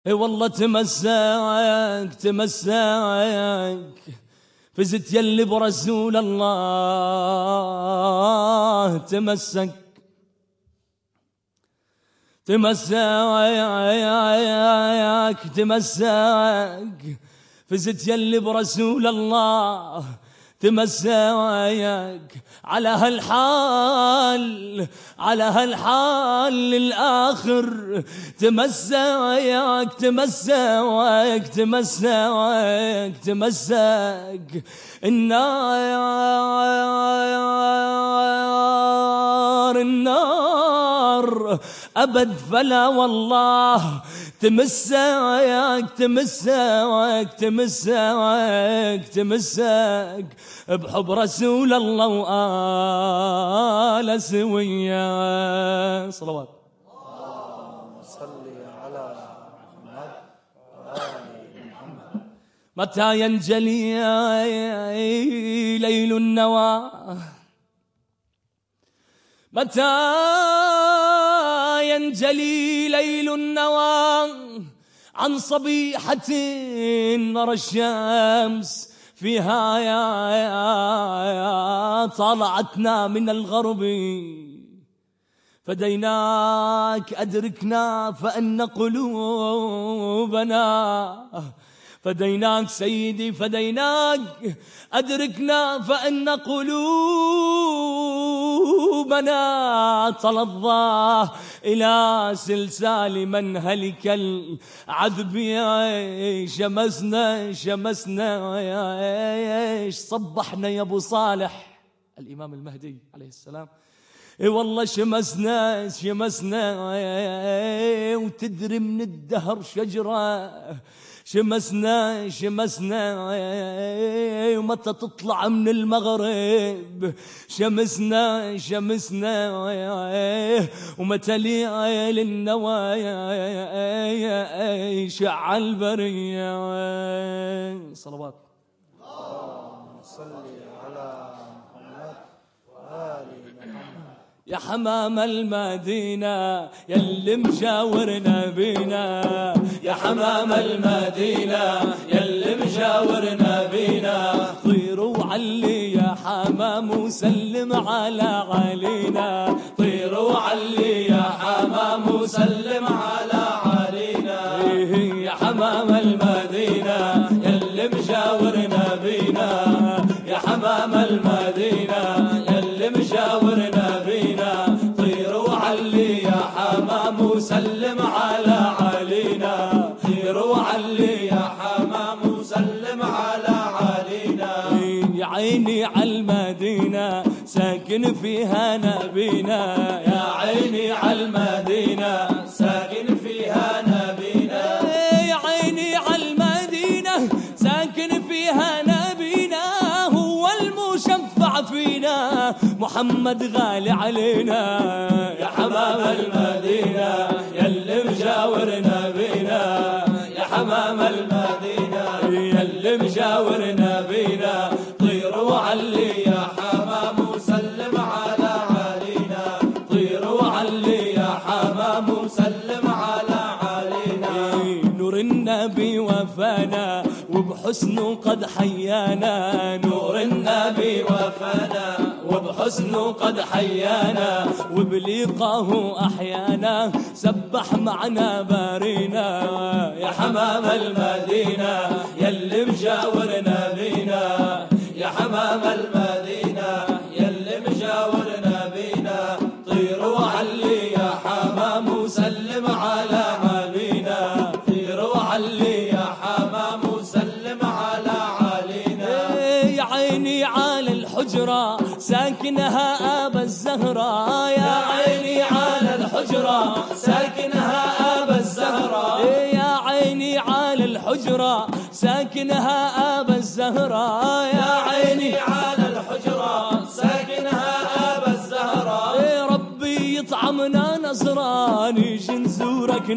اي والله تمسك تمسك فزت يلي برسول الله تمسك تمسك تمسك فزت يلي برسول الله تمسك على هالحال على هالحال للآخر تمسك تمسك تمسك تمسك النار النار أبد فلا والله تمسك تمسك تمسك تمسك بحب رسول الله وآل سويا صلوات. اللهم صل على محمد وآل محمد. متى ينجلي ليل النوى متى ينجلي ليل النوى عن صبيحة نرى الشمس فيها يا طلعتنا من الغرب فديناك أدركنا فأن قلوبنا فديناك سيدي فديناك أدركنا فأن قلوبنا تلظى إلى سلسال من هلك العذب شمسنا شمسنا صبحنا يا أبو صالح الإمام المهدي عليه السلام والله شمسنا شمسنا وتدري من الدهر شجرة شمسنا شمسنا ومتى تطلع من المغرب شمسنا شمسنا ومتى ليل النوايا شع البرية صلوات. اللهم صل على محمد وآل محمد. يا حمام المدينة يلي مشاورنا بينا يا حمام المدينة يلي مشاورنا بينا طيروا علي يا حمام وسلم على علينا طيروا علي يا حمام وسلم على علينا يا حمام المدينة يلي مشاورنا بينا يا حمام المدينة يلي مشاورنا بينا طيروا علي يا حمام وسلم على علينا طيروا علي يا حمام وسلم على علينا يا عيني على المدينة ساكن فيها نبينا يا عيني على المدينة ساكن فيها نبينا يا عيني على المدينة ساكن فيها نبينا هو المشفع فينا محمد غالي علينا يا حمام المدينة يلي مجاورنا بينا يا حمام المدينة يلي مجاورنا بينا طيروا علي يا حمام وسلم على علينا طيروا علي يا حمام وسلم على علينا نور النبي وفانا وبحسنه قد حيانا نور النبي وفانا وبحسنه قد حيانا وبلقاه أحيانا سبح معنا بارينا يا حمام المدينة يلي مجاورنا بينا يا حمام المدينة يلي مجاورنا بينا طيروا علي يا حمام وسلم على علينا طيروا علي يا حمام وسلم على علينا يا عيني على الحجرة ساكنها أبا الزهراء يا عيني على الحجرة ساكنها أبا الزهراء يا عيني على الحجرة ساكنها أبا الزهراء يا عيني على الحجرة ساكنها أبا الزهراء ربي يطعمنا نصران نيجي نزورك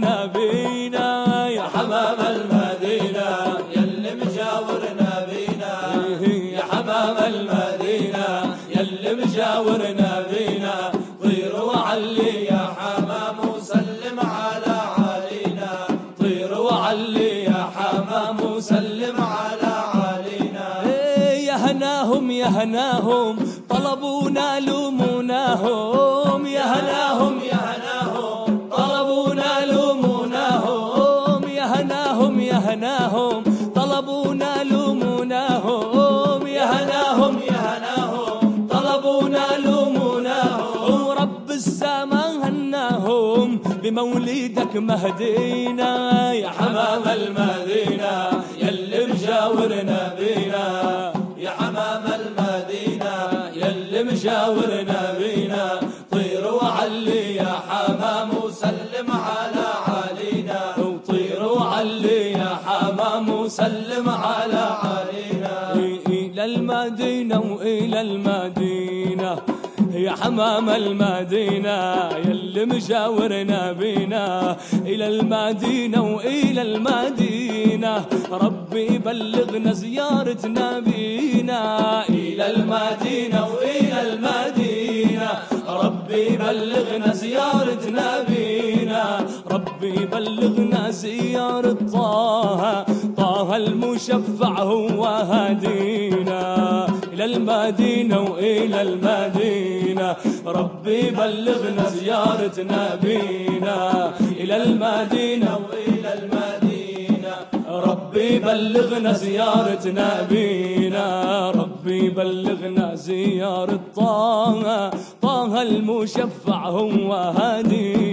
نبينا يا حمام المدينة يلي مجاورنا بينا يا حمام المدينة يلي مجاورنا بينا طيروا علي يا حمام وسلم على علينا طيروا وعلي يا حمام سلم على علينا. يا هناهم يا هناهم طلبونا لوموناهم، يا هناهم يا هناهم طلبونا لوموناهم، يا هناهم يا هناهم طلبونا لوموناهم، يا هناهم يا هناهم طلبونا لوموناهم. ورب السماء هناهم بمولدك مهدينا، يا حمام المدينة يلي مجاورنا بينا، يا حمام المدينة يلي مجاورنا بينا. طير وعلي يا حمام وسلم على علينا، وطير وعلي يا حمام وسلم على علينا. إلى المدينة وإلى المدينة يا حمام المدينة يلي مجاورنا بينا، إلى المدينة وإلى المدينة ربي بلغنا زيارة نبينا، إلى المدينة وإلى المدينة ربي بلغنا زيارة نبينا، ربي بلغنا زيارة طه، طه المشفع هو هدينا. إلى المدينة وإلى المدينة ربي بلغنا زيارة نبينا، إلى المدينة وإلى المدينة ربي بلغنا زيارة نبينا، ربي بلغنا زيارة طه، طه المشفع هو هدينا.